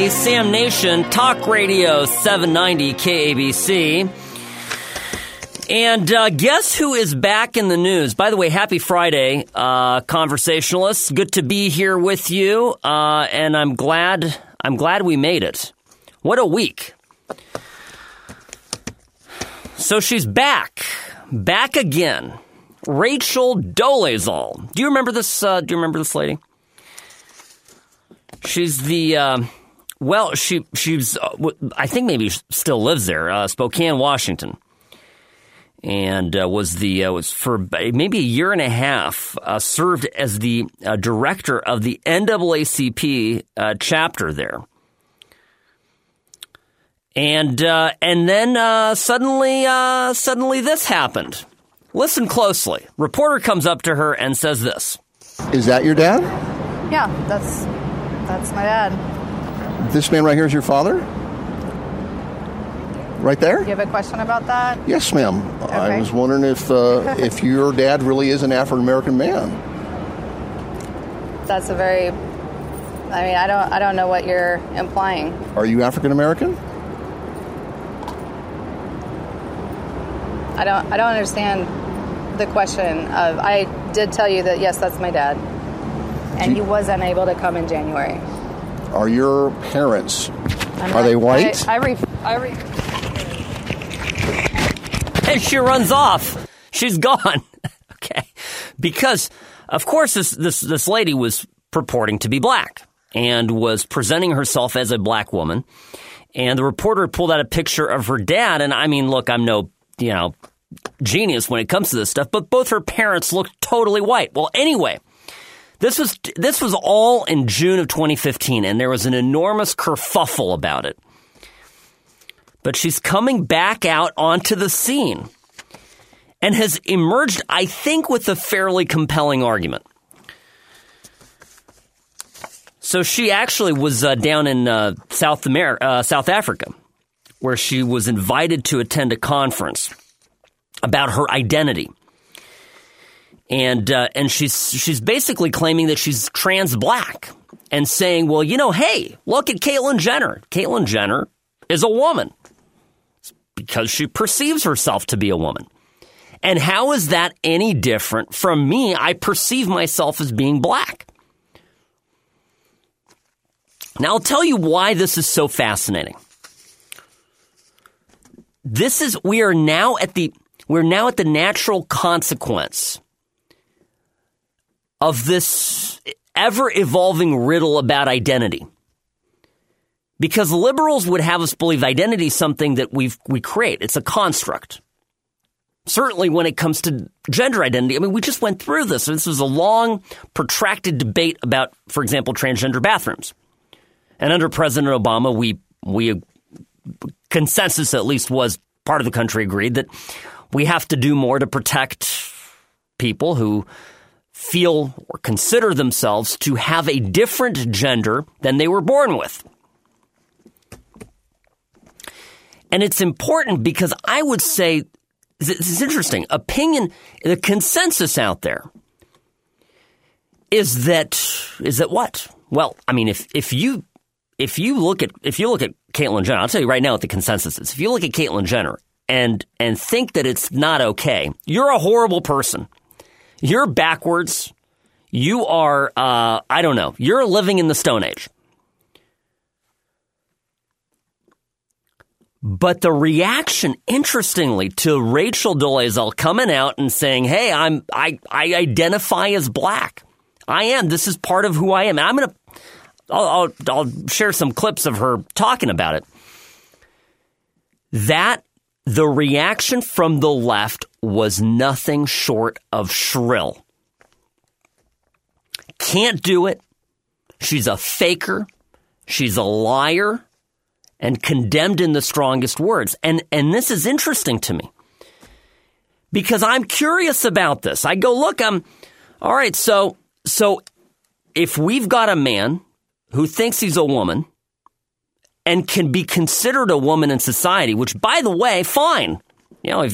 KABC, Sam Nation, Talk Radio 790 KABC. And guess who is back in the news? By the way, happy Friday, conversationalists. Good to be here with you, and I'm glad we made it. What a week. So she's back again. Rachel Dolezal. Do you remember this? This lady? She's the she's I think maybe still lives there, Spokane, Washington. And was for maybe a year and a half, served as the director of the NAACP chapter there. And then suddenly this happened. Listen closely. Reporter comes up to her and says this. Is that your dad? Yeah, that's my dad. This man right here is your father? Right there? You have a question about that? Yes, ma'am. Okay. I was wondering if your dad really is an African-American man. That's I don't know what you're implying. Are you African-American? I don't understand the question of, I did tell you that, yes, that's my dad. And he was unable to come in January. Are your parents, are they white? And she runs off. She's gone. Okay. Because, of course, this lady was purporting to be black and was presenting herself as a black woman. And the reporter pulled out a picture of her dad. And I mean, look, I'm no, genius when it comes to this stuff, but both her parents looked totally white. Well, anyway, this was all in June of 2015, and there was an enormous kerfuffle about it. But she's coming back out onto the scene and has emerged, I think, with a fairly compelling argument. So she actually was down in South Africa, where she was invited to attend a conference about her identity. And she's basically claiming that she's trans black and saying, well, hey, look at Caitlyn Jenner. Caitlyn Jenner is a woman because she perceives herself to be a woman. And how is that any different from me? I perceive myself as being black. Now, I'll tell you why this is so fascinating. We're now at the natural consequence of this ever-evolving riddle about identity. Because liberals would have us believe identity is something that we create. It's a construct. Certainly when it comes to gender identity, we just went through this. This was a long, protracted debate about, for example, transgender bathrooms. And under President Obama, we consensus at least was part of the country agreed that we have to do more to protect people who feel or consider themselves to have a different gender than they were born with. And it's important because I would say, this is interesting, the consensus out there is that what? Well, if you look at Caitlyn Jenner, I'll tell you right now what the consensus is. If you look at Caitlyn Jenner and think that it's not okay, you're a horrible person. You're backwards. You are, you're living in the Stone Age. But the reaction, interestingly, to Rachel Dolezal coming out and saying, hey, I identify as black. I am. This is part of who I am. And I'll share some clips of her talking about it. The reaction from the left was nothing short of shrill. Can't do it. She's a faker. She's a liar. And condemned in the strongest words. And this is interesting to me. Because I'm curious about this. I go, look, all right, so if we've got a man who thinks he's a woman and can be considered a woman in society, which, by the way, fine. I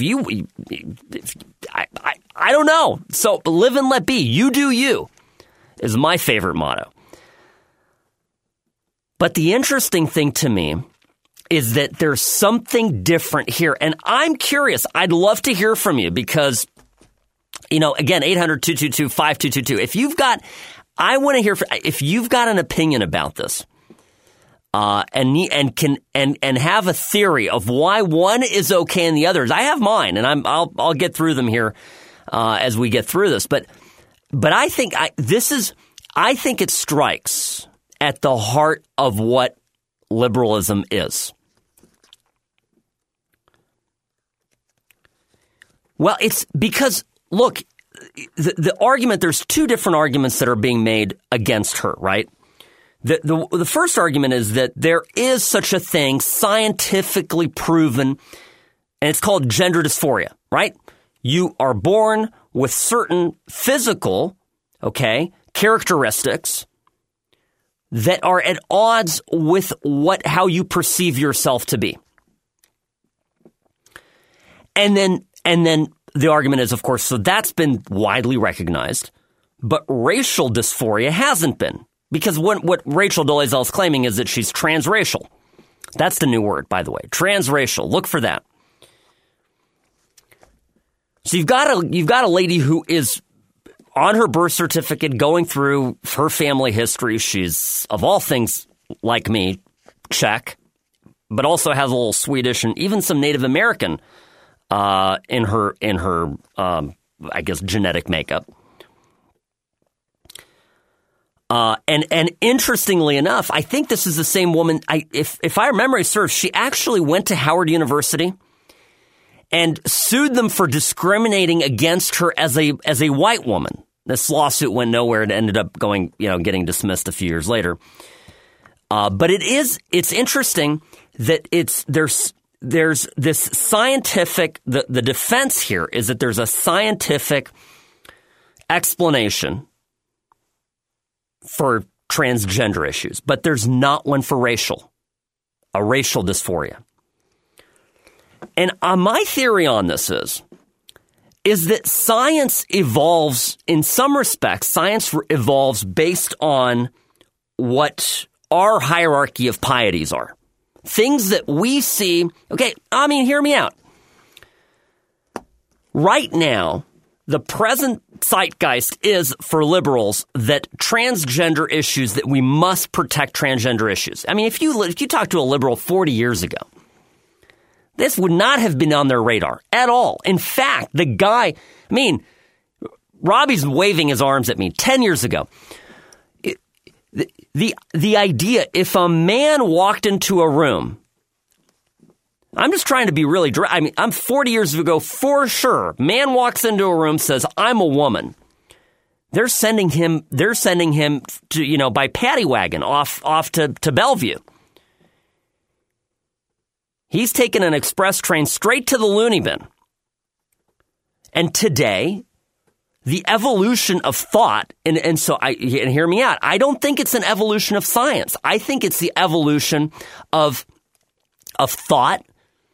don't know. So live and let be. You do you is my favorite motto. But the interesting thing to me is that there's something different here. And I'm curious. I'd love to hear from you because, again, 800-222-5222. I want to hear if you've got an opinion about this. And have a theory of why one is okay and the other is. I have mine, and I'll get through them here as we get through this. But I think I think it strikes at the heart of what liberalism is. Well, it's because look, the argument. There's two different arguments that are being made against her, right? The first argument is that there is such a thing, scientifically proven, and it's called gender dysphoria, right? You are born with certain physical, characteristics that are at odds with how you perceive yourself to be. And then the argument is, of course, so that's been widely recognized, but racial dysphoria hasn't been. Because what Rachel Dolezal is claiming is that she's transracial. That's the new word, by the way. Transracial. Look for that. So you've got a lady who is on her birth certificate going through her family history. She's, of all things, like me, Czech, but also has a little Swedish and even some Native American in her I guess genetic makeup. And interestingly enough, I think this is the same woman. If my memory serves, she actually went to Howard University and sued them for discriminating against her as a white woman. This lawsuit went nowhere. It ended up getting dismissed a few years later. But it's interesting that there's this scientific. The defense here is that there's a scientific explanation for transgender issues, but there's not one for a racial dysphoria. And my theory on this is that science evolves, in some respects, science evolves based on what our hierarchy of pieties are. Things that we see, hear me out. Right now, the present zeitgeist is for liberals that transgender issues, that we must protect transgender issues. I mean, if you talk to a liberal 40 years ago, this would not have been on their radar at all. In fact, the guy, Robbie's waving his arms at me 10 years ago. The idea, if a man walked into a room, I'm just trying to be really dry. I'm 40 years ago, for sure. Man walks into a room, says, I'm a woman. They're sending him to, by paddy wagon off to Bellevue. He's taken an express train straight to the loony bin. And today, the evolution of thought, and hear me out, I don't think it's an evolution of science. I think it's the evolution of thought,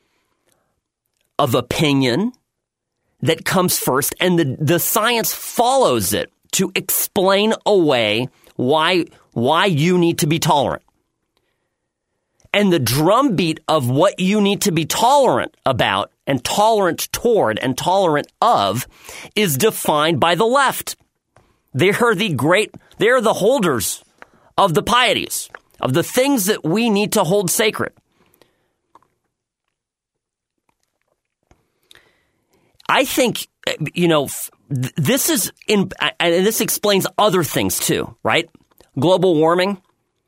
of opinion that comes first, and the science follows it to explain away why you need to be tolerant. And the drumbeat of what you need to be tolerant about and tolerant toward and tolerant of is defined by the left. They're the holders of the pieties, of the things that we need to hold sacred. I think, this is and this explains other things too, right? Global warming.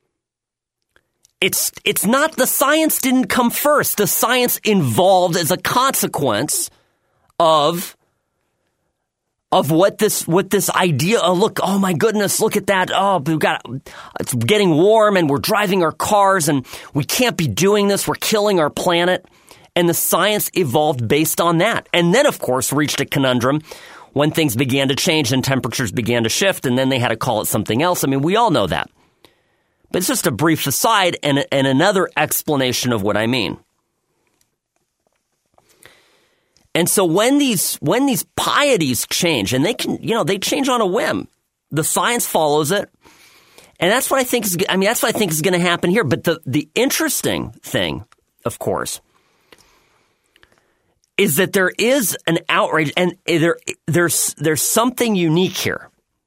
It's not, the science didn't come first. The science involved as a consequence of what this idea. Oh, look, oh my goodness, look at that. Oh, it's getting warm and we're driving our cars and we can't be doing this. We're killing our planet. And the science evolved based on that. And then, of course, reached a conundrum when things began to change and temperatures began to shift, and then they had to call it something else. We all know that. But it's just a brief aside and another explanation of what I mean. And so when these pieties change, and they can, they change on a whim, the science follows it. And that's what I think that's what I think is going to happen here. But the interesting thing, of course, is that there is an outrage, and there's something unique here.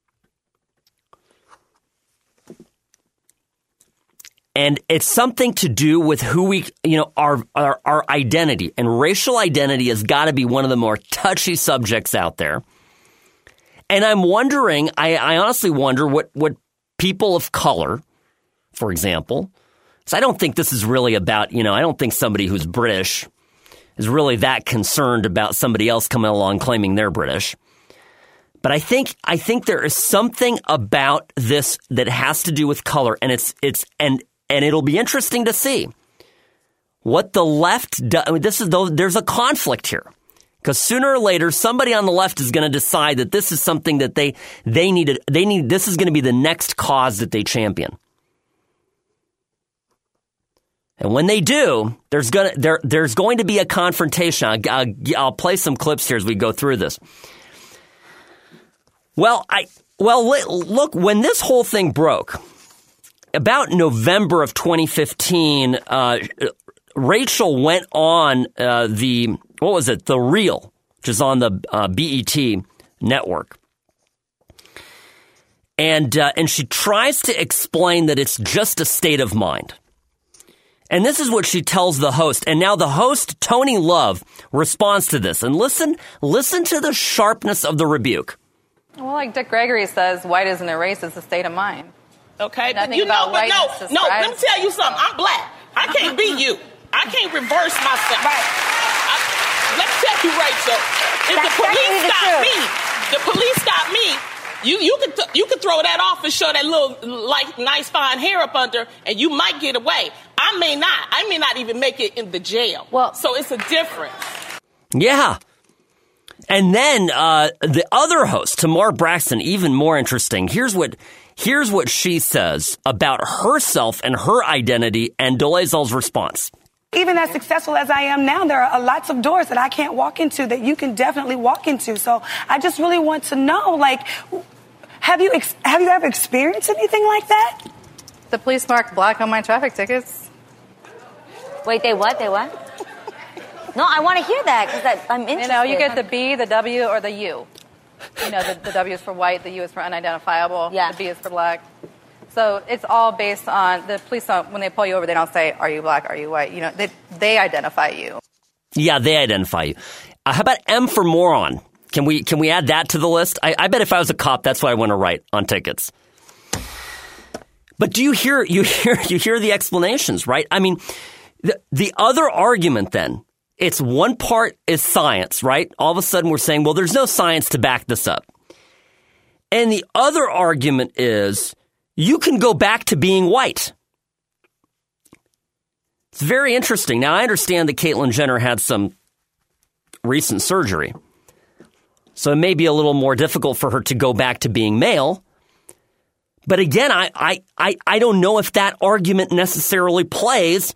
And it's something to do with who we, our identity. And racial identity has got to be one of the more touchy subjects out there. And I'm wondering, I honestly wonder what people of color, for example, so I don't think this is really about, I don't think somebody who's British is really that concerned about somebody else coming along claiming they're British. But I think there is something about this that has to do with color, and and it'll be interesting to see what the left does. I mean, there's a conflict here, because sooner or later somebody on the left is going to decide that this is something that they need. This is going to be the next cause that they champion. And when they do, there's going to be a confrontation. I'll play some clips here as we go through this. Look, when this whole thing broke, about November of 2015, Rachel went on The Real, which is on the BET network. And she tries to explain that it's just a state of mind. And this is what she tells the host. And now the host, Tony Love, responds to this. And listen to the sharpness of the rebuke. Well, like Dick Gregory says, white isn't a race, it's a state of mind. Okay, but let me tell you something. I'm black. I can't be you. I can't reverse myself. Right. Let me tell you, Rachel. If the police stop me, you could throw that off and show that little nice fine hair up under, and you might get away. I may not even make it in the jail. Well, so it's a difference. Yeah. And then the other host, Tamar Braxton, even more interesting. Here's what she says about herself and her identity, and Dolezal's response. Even as successful as I am now, there are lots of doors that I can't walk into that you can definitely walk into. So I just really want to know, have you ever experienced anything like that? The police marked black on my traffic tickets. Wait, they what? No, I want to hear that because I'm interested. You get the B, the W, or the U. The W is for white, the U is for unidentifiable, the B is for black. So it's all based on the police. When they pull you over, they don't say, "Are you black? Are you white?" They identify you. Yeah, they identify you. How about M for moron? Can we add that to the list? I bet if I was a cop, that's what I want to write on tickets. But do you hear the explanations, right? I mean, the other argument then. It's one part is science, right? All of a sudden we're saying, well, there's no science to back this up. And the other argument is you can go back to being white. It's very interesting. Now, I understand that Caitlyn Jenner had some recent surgery, so it may be a little more difficult for her to go back to being male. But again, I don't know if that argument necessarily plays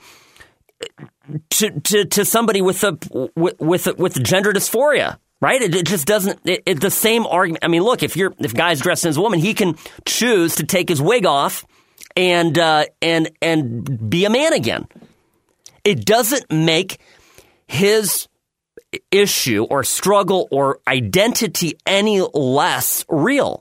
to somebody with gender dysphoria, right? It just doesn't. It's the same argument. I mean, look, if guy's dressed as a woman, he can choose to take his wig off and be a man again. It doesn't make his issue or struggle or identity any less real.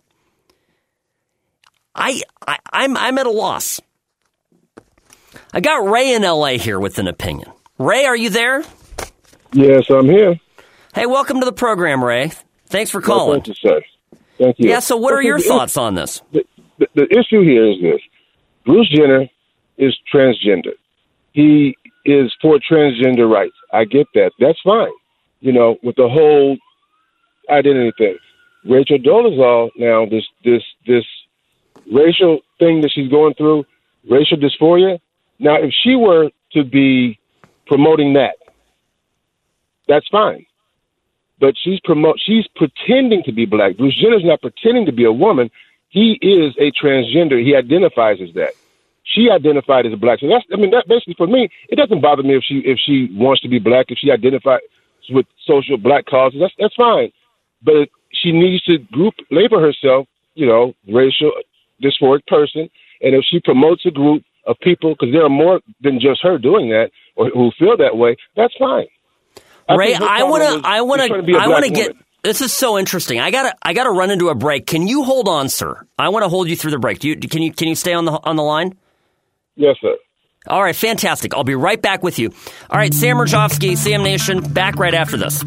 I'm at a loss. I got Ray in L.A. here with an opinion. Ray, are you there? Yes, I'm here. Hey, welcome to the program, Ray. Thanks for calling. Thank you, sir. Thank you. Yeah, so what are your thoughts on this? The issue here is this. Bruce Jenner is transgender. He is for transgender rights. I get that. That's fine, with the whole identity thing. Rachel Dolezal, now, this racial thing that she's going through, racial dysphoria. Now, if she were to be promoting that, that's fine. But she's pretending to be black. Bruce Jenner's not pretending to be a woman. He is a transgender. He identifies as that. She identified as a black. So that basically for me, it doesn't bother me if she wants to be black, if she identifies with social black causes. That's fine. But she needs to label herself, racial dysphoric person, And if she promotes a group of people, because there are more than just her doing that or who feel that way, that's fine. Ray, I want to get. This is so interesting. I gotta run into a break. Can you hold on, sir? I want to hold you through the break. Can you stay on the line? Yes, sir. All right, fantastic. I'll be right back with you. All right, Sam Mirejovsky, Sam Nation, back right after this.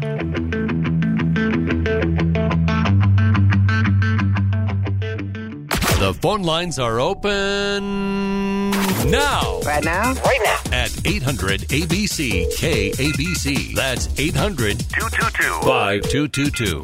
The phone lines are open now. Right now? Right now. At 800-ABC-KABC. That's 800-222-5222.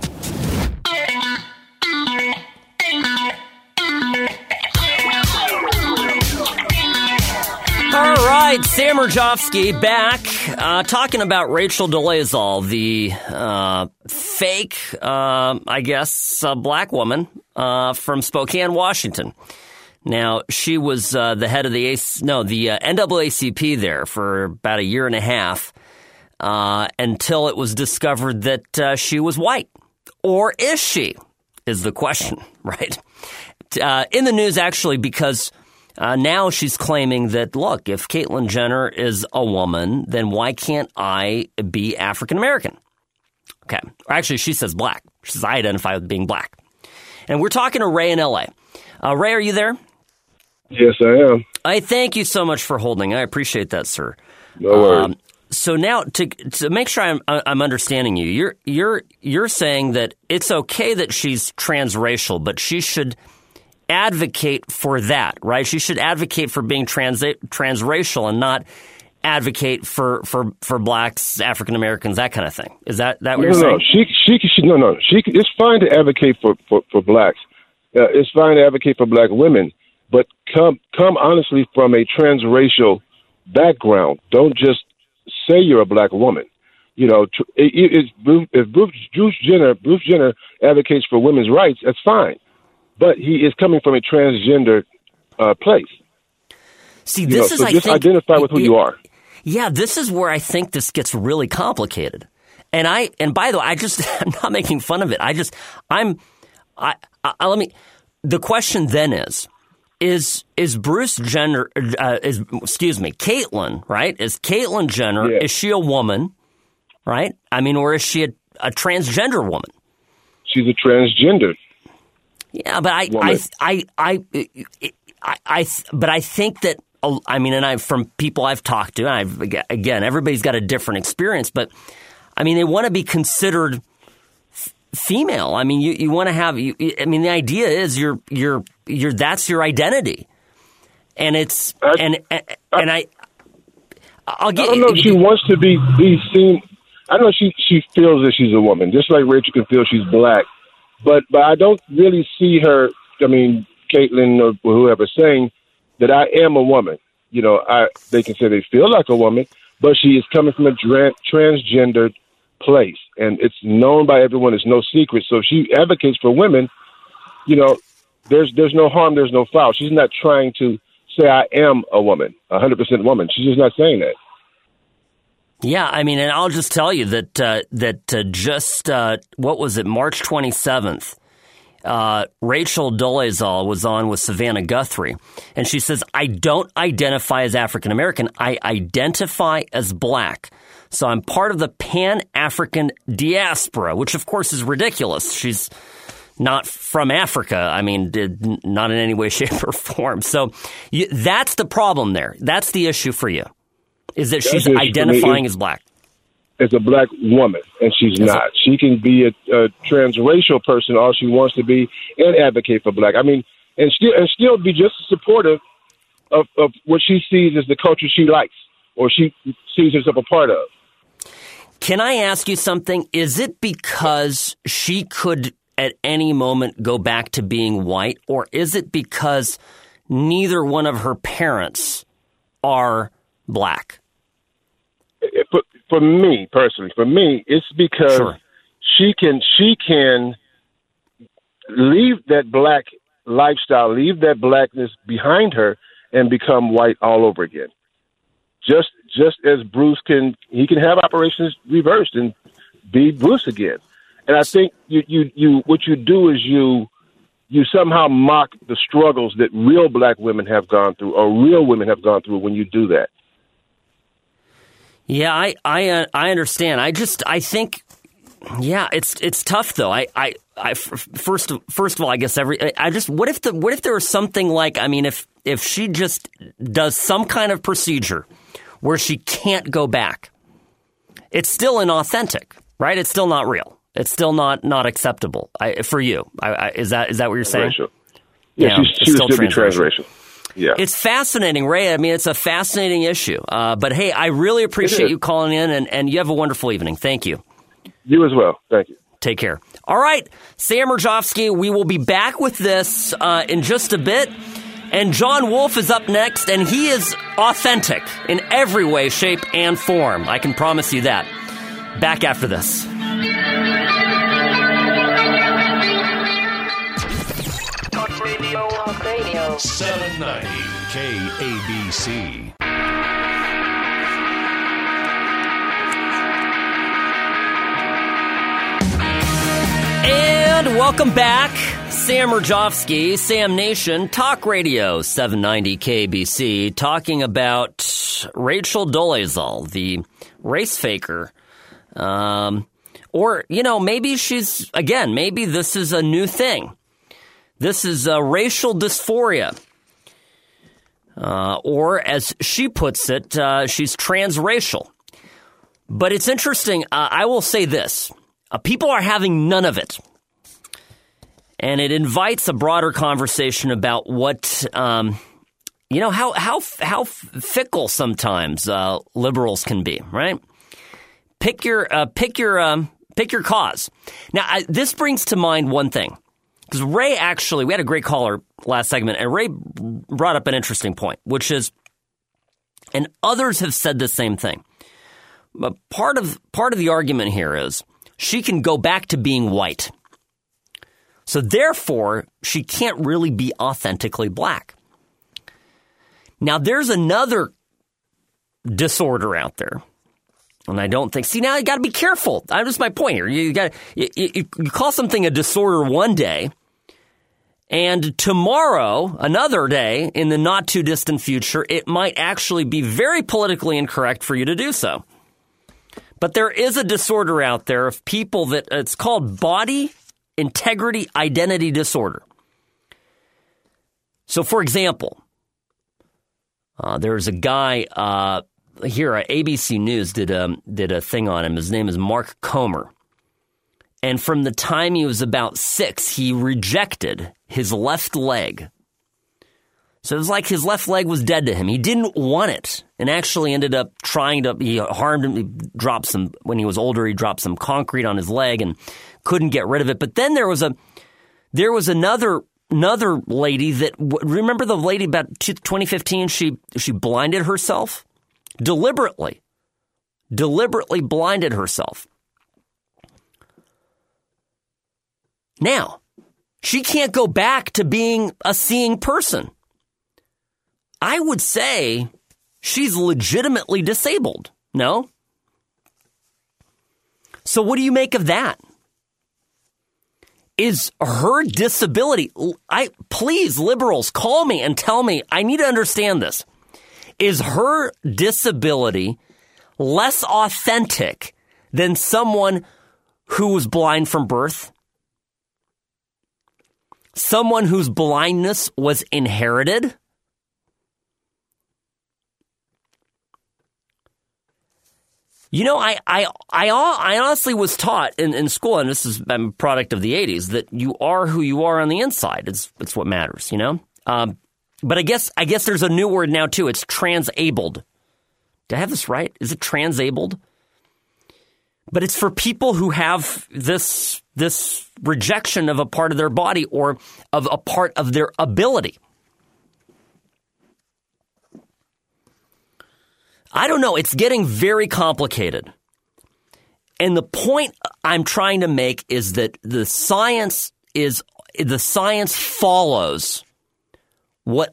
All right, Sam Mirejovsky back talking about Rachel Dolezal, the fake, I guess, black woman from Spokane, Washington. Now, she was the head of the NAACP there for about a year and a half until it was discovered that she was white. Or is she, is the question, right? In the news, actually, because now she's claiming that, look, if Caitlyn Jenner is a woman, then why can't I be African American? Okay. Or actually, she says black. She says I identify with being black. And we're talking to Ray in L.A. Ray, are you there? Yes, I am. I thank you so much for holding. I appreciate that, sir. No worries. So now, to make sure I'm understanding you, you're saying that it's okay that she's transracial, but she should advocate for that, right? She should advocate for being transracial and not advocate for blacks, African Americans, that kind of thing. Is that what you're saying? No. It's fine to advocate for blacks. It's fine to advocate for black women, but come honestly from a transracial background. Don't just say you're a black woman. You know, if Bruce Jenner advocates for women's rights, that's fine. But he is coming from a transgender place. See, this is, so just identify with who you are. Yeah, this is where I think this gets really complicated. And by the way, I'm not making fun of it. The question then is Bruce Jenner, Caitlyn, right? Is Caitlyn Jenner, Is she a woman, right? I mean, or is she a transgender woman? She's a transgender. Yeah, but I think that, I mean, and from people I've talked to, again, everybody's got a different experience, but I mean, they want to be considered female. I mean, you want to have, I mean, the idea is that's your identity. And it's, I'll get. I don't know if she wants to be seen. I know she feels that she's a woman, just like Rachel can feel she's black. But I don't really see her, I mean, Caitlyn or whoever, saying that I am a woman. You know, they can say they feel like a woman, but she is coming from a transgender place. And it's known by everyone. It's no secret. So if she advocates for women, you know, there's no harm, there's no foul. She's not trying to say I am a woman, 100% woman. She's just not saying that. Yeah, I mean, and I'll just tell you that what was it, March 27th, Rachel Dolezal was on with Savannah Guthrie, and she says, I don't identify as African American, I identify as black. So I'm part of the Pan-African diaspora, which of course is ridiculous. She's not from Africa. I mean, not in any way, shape, or form. So that's the problem there. That's the issue for you. Is that she's identifying as black? As a black woman, and she's not. She can be a transracial person, all she wants to be, and advocate for black. I mean, and still be just supportive of what she sees as the culture she likes, or she sees herself a part of. Can I ask you something? Is it because she could at any moment go back to being white, or is it because neither one of her parents are black? For me personally, it's because she can leave that black lifestyle, leave that blackness behind her, and become white all over again. Just as Bruce can have operations reversed and be Bruce again. And I think you what you do is you you somehow mock the struggles that real black women have gone through or real women have gone through when you do that. Yeah, I understand. I think, yeah, it's tough though. First of all, I guess what if there was something like, I mean, if she just does some kind of procedure where she can't go back, it's still inauthentic, right? It's still not real. It's still not acceptable for you. Is that what you're saying? Yeah, she would still be transracial. Yeah. It's fascinating, Ray. I mean, it's a fascinating issue. But hey, I really appreciate you calling in, and you have a wonderful evening. Thank you. You as well. Thank you. Take care. All right, Sam Mirjovsky, we will be back with this in just a bit. And John Wolf is up next, and he is authentic in every way, shape, and form. I can promise you that. Back after this. Talk Radio 790 KABC. And welcome back. Sam Mirjovsky, Sam Nation, Talk Radio 790 KBC, talking about Rachel Dolezal, the race faker. Or, maybe maybe this is a new thing. This is racial dysphoria. Or, as she puts it, she's transracial. But it's interesting. I will say this. People are having none of it. And it invites a broader conversation about what, how fickle sometimes liberals can be, right? Pick your cause. Now, this brings to mind one thing. Because Ray we had a great caller last segment, and Ray brought up an interesting point, which is, and others have said the same thing. But part of the argument here is she can go back to being white. So therefore, she can't really be authentically black. Now, there's another disorder out there. And I don't think, now you got to be careful. That's just my point here. You call something a disorder one day, and tomorrow, another day, in the not too distant future, it might actually be very politically incorrect for you to do so. But there is a disorder out there of people that it's called body integrity identity disorder. So, for example, there's a guy here at ABC News did a thing on him. His name is Mark Comer. And from the time he was about 6, he rejected his left leg. So it was like his left leg was dead to him. He didn't want it, and actually ended up he harmed him. He dropped when he was older, he dropped some concrete on his leg and couldn't get rid of it. But then there was another lady that, remember the lady about 2015, she blinded herself? Deliberately blinded herself. Now, she can't go back to being a seeing person. I would say she's legitimately disabled. No? So what do you make of that? Is her disability, please, liberals, call me and tell me, I need to understand this. Is her disability less authentic than someone who was blind from birth? Someone whose blindness was inherited? I honestly was taught in school, and this is a product of the 80s, that you are who you are on the inside. It's what matters, But I guess there's a new word now, too. It's transabled. Did I have this right? Is it transabled? But it's for people who have this rejection of a part of their body or of a part of their ability. I don't know. It's getting very complicated. And the point I'm trying to make is that the science follows what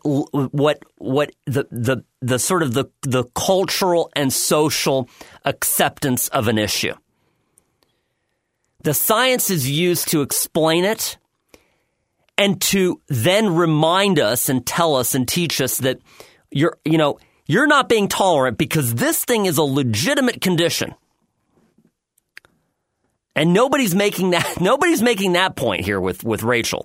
the sort of the cultural and social acceptance of an issue. The science is used to explain it, and to then remind us and tell us and teach us that you're not being tolerant because this thing is a legitimate condition. And nobody's making that point here with Rachel.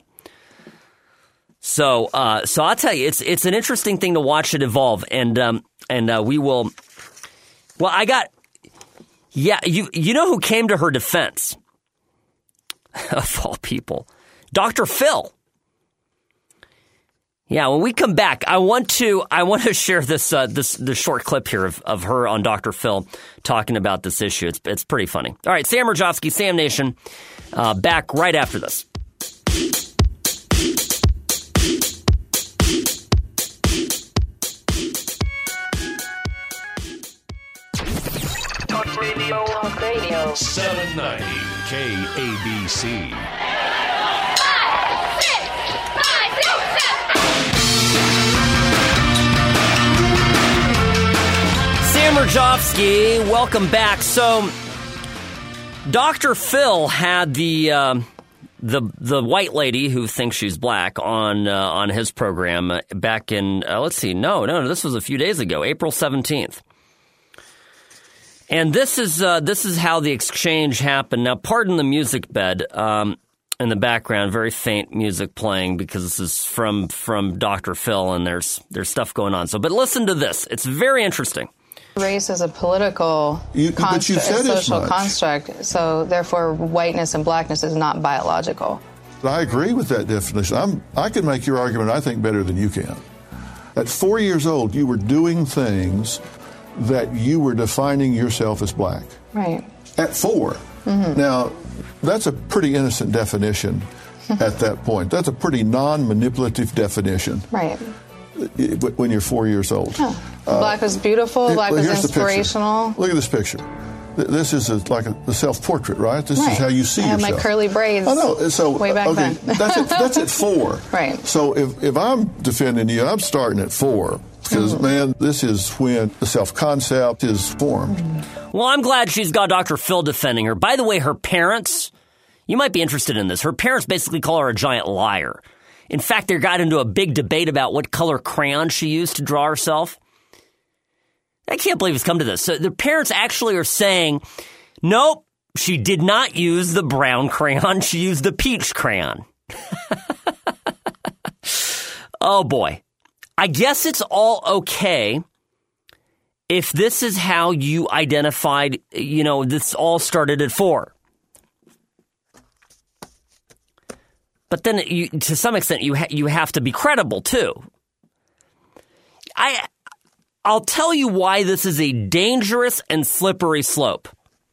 So I'll tell you, it's an interesting thing to watch it evolve, and we will. Well, you know who came to her defense, of all people, Dr. Phil. Yeah, when we come back, I want to share this short clip here of her on Dr. Phil talking about this issue. It's pretty funny. All right, Sam Mirejovsky, Sam Nation, back right after this. Talk Radio. 790 KABC. Sam Mirejovsky, welcome back. So, Dr. Phil had the white lady who thinks she's black on his program back in let's see, no, this was a few days ago, April 17th. And this is how the exchange happened. Now, pardon the music bed in the background, very faint music playing because this is from Dr. Phil, and there's stuff going on. So, but listen to this; it's very interesting. Race is a political construct, a social construct, so therefore whiteness and blackness is not biological. I agree with that definition. I can make your argument, I think, better than you can. At 4 years old, you were doing things that you were defining yourself as black. Right. At 4. Mm-hmm. Now, that's a pretty innocent definition at that point. That's a pretty non-manipulative definition. Right. When you're 4 years old. Huh. Black was beautiful. Black was inspirational. Look at this picture. This is like a self-portrait, right? This is how you see yourself. I have my curly braids. I know. So way back then. that's at 4. Right. So if I'm defending you, I'm starting at 4. Because, man, this is when the self-concept is formed. Well, I'm glad she's got Dr. Phil defending her. By the way, her parents, you might be interested in this. Her parents basically call her a giant liar. In fact, they got into a big debate about what color crayon she used to draw herself. I can't believe it's come to this. So the parents actually are saying, nope, she did not use the brown crayon. She used the peach crayon. Oh, boy. I guess it's all okay if this is how you identified, this all started at 4. But then, to some extent, you have to be credible, too. I'll tell you why this is a dangerous and slippery slope.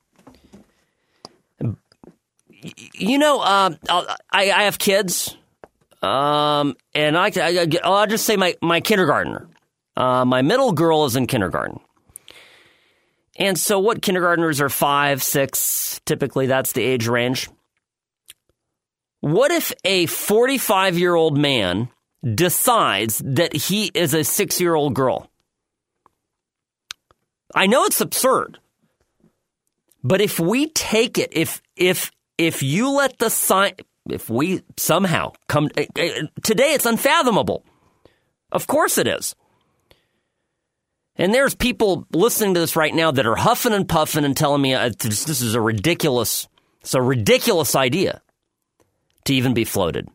I have kids, and I'll just say my kindergartner. My middle girl is in kindergarten. And so what kindergartners are 5, 6, typically that's the age range. What if a 45-year-old man decides that he is a 6-year-old girl? I know it's absurd, but if we take it, if you let the sign, if we somehow come, today it's unfathomable. Of course it is. And there's people listening to this right now that are huffing and puffing and telling me this is a ridiculous idea to even be floated.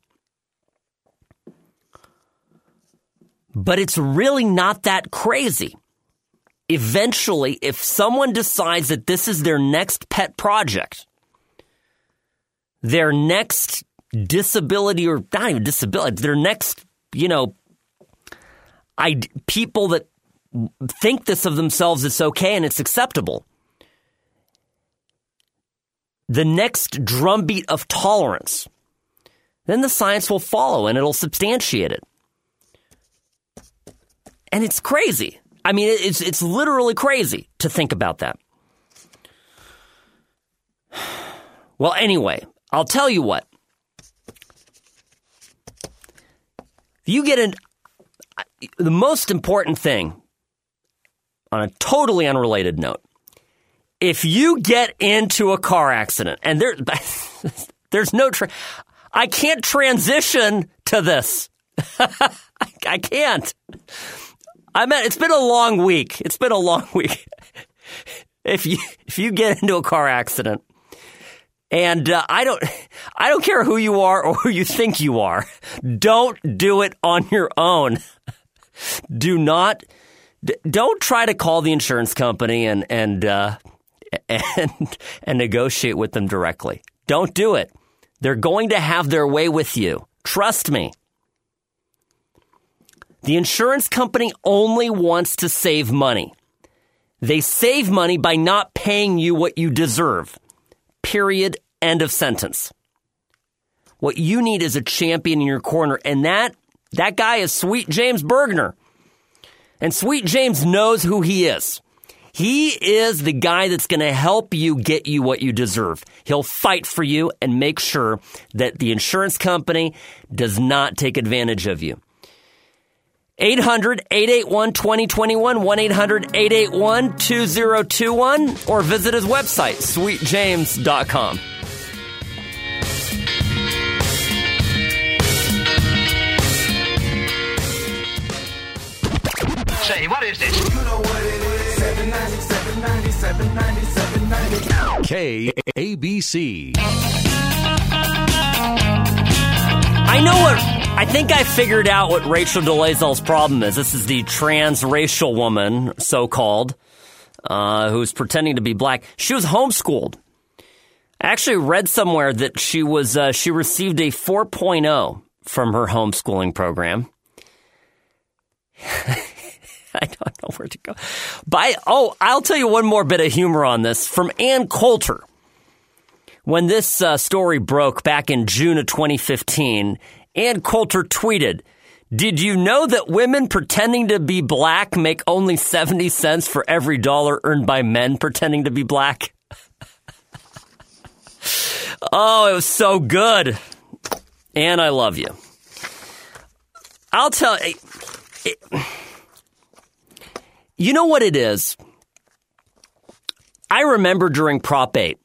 But it's really not that crazy. Eventually, if someone decides that this is their next pet project, their next disability, or not even disability, their next, people that think this of themselves, it's okay and it's acceptable. The next drumbeat of tolerance, then the science will follow and it'll substantiate it. And it's crazy. I mean, it's literally crazy to think about that. Well, anyway, I'll tell you what. You get the most important thing, on a totally unrelated note, if you get into a car accident, and there's no I can't transition to this. I can't. It's been a long week. It's been a long week. If you get into a car accident, and I don't care who you are or who you think you are, don't do it on your own. Don't try to call the insurance company and negotiate with them directly. Don't do it. They're going to have their way with you. Trust me. The insurance company only wants to save money. They save money by not paying you what you deserve. Period. End of sentence. What you need is a champion in your corner, and that guy is Sweet James Bergner. And Sweet James knows who he is. He is the guy that's going to help you get you what you deserve. He'll fight for you and make sure that the insurance company does not take advantage of you. 800-881-2021, 1-800-881-2021, or visit his website, sweetjames.com. Say, what is this? You know what it is. 790, 790, 790, 790. KABC. I think I figured out what Rachel Dolezal's problem is. This is the transracial woman, so-called, who's pretending to be black. She was homeschooled. I actually read somewhere that she received a 4.0 from her homeschooling program. I don't know where to go. I'll tell you one more bit of humor on this from Ann Coulter. When this story broke back in June of 2015, Ann Coulter tweeted, "Did you know that women pretending to be black make only 70 cents for every dollar earned by men pretending to be black?" Oh, it was so good. Ann, I love you. I'll tell you. You know what it is? I remember during Prop 8.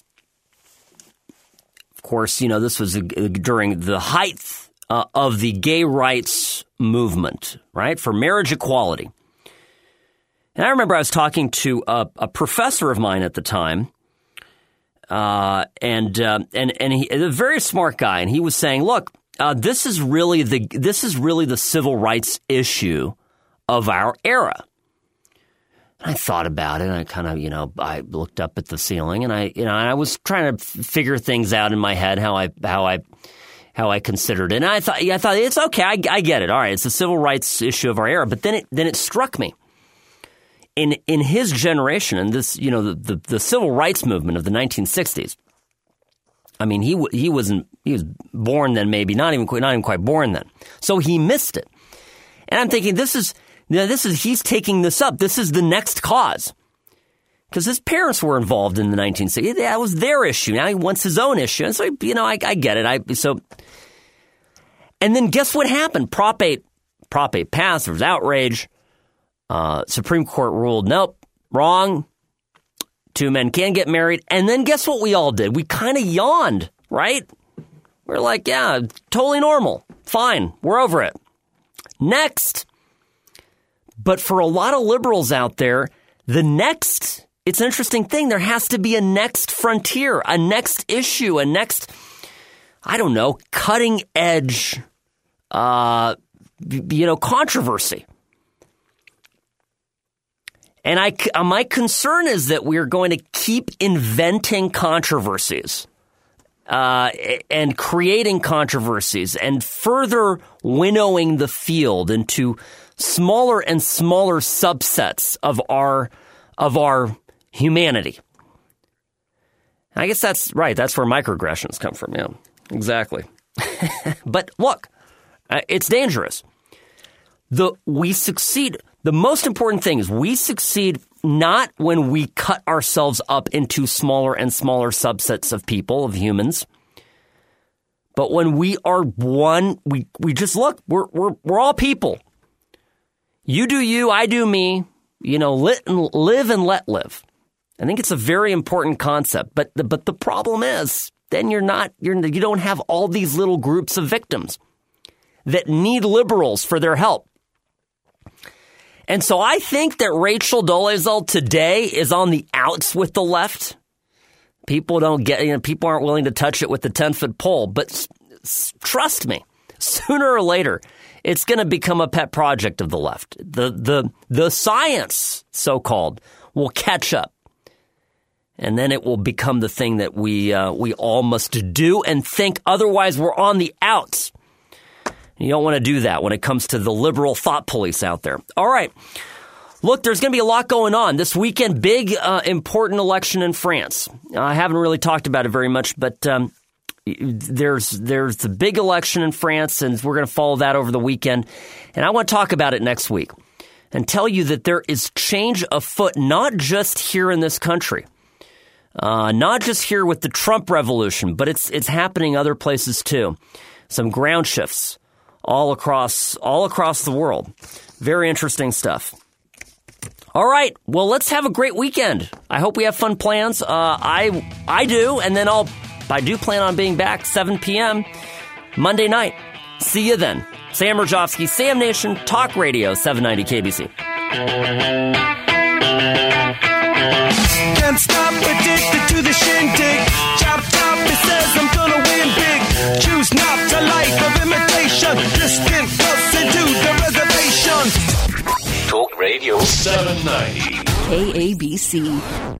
Of course, this was during the height of the gay rights movement, right, for marriage equality. And I remember I was talking to a professor of mine at the time, and he, a very smart guy, and he was saying, "Look, this is really the civil rights issue of our era." I thought about it, and I kind of, I looked up at the ceiling, and I was trying to figure things out in my head how I considered it. And I thought it's okay, I get it. All right, it's the civil rights issue of our era. But then it struck me. In his generation, and this, the civil rights movement of the 1960s. I mean, he was born then, maybe not even quite born then. So he missed it. And I'm thinking, he's taking this up. This is the next cause. Because his parents were involved in the 1960s. That was their issue. Now he wants his own issue. And so, I get it. And then guess what happened? Prop 8 passed. There was outrage. Supreme Court ruled, nope, wrong. Two men can get married. And then guess what we all did? We kind of yawned, right? We're like, yeah, totally normal. Fine. We're over it. Next. But for a lot of liberals out there, it's an interesting thing. There has to be a next frontier, a next issue, a next, cutting edge, controversy. And my concern is that we're going to keep inventing controversies, and creating controversies and further winnowing the field into smaller and smaller subsets of our humanity. I guess that's right. That's where microaggressions come from. Yeah, exactly. But look, it's dangerous. We succeed. The most important thing is we succeed not when we cut ourselves up into smaller and smaller subsets of people, of humans, but when we are one. We just look. We're all people. You do you, I do me. Live and let live. I think it's a very important concept. But the problem is, then you don't have all these little groups of victims that need liberals for their help. And so I think that Rachel Dolezal today is on the outs with the left. People aren't willing to touch it with the 10-foot pole. But trust me, sooner or later, it's going to become a pet project of the left. The science, so-called, will catch up. And then it will become the thing that we all must do and think. Otherwise, we're on the outs. You don't want to do that when it comes to the liberal thought police out there. All right. Look, there's going to be a lot going on this weekend. Big, important election in France. I haven't really talked about it very much, but there's the big election in France, and we're going to follow that over the weekend. And I want to talk about it next week and tell you that there is change afoot, not just here in this country, not just here with the Trump revolution, but it's happening other places too. Some ground shifts all across the world. Very interesting stuff. All right. Well, let's have a great weekend. I hope we have fun plans. I do. And then I do plan on being back 7 p.m. Monday night. See you then. Sam Rajovsky, Sam Nation, Talk Radio, 790 KBC. Can't stop, addicted to the shindig. Chop, chop, it says I'm gonna win big. Choose not a life of imitation. Distant closer to the reservation. Talk Radio 790 KABC.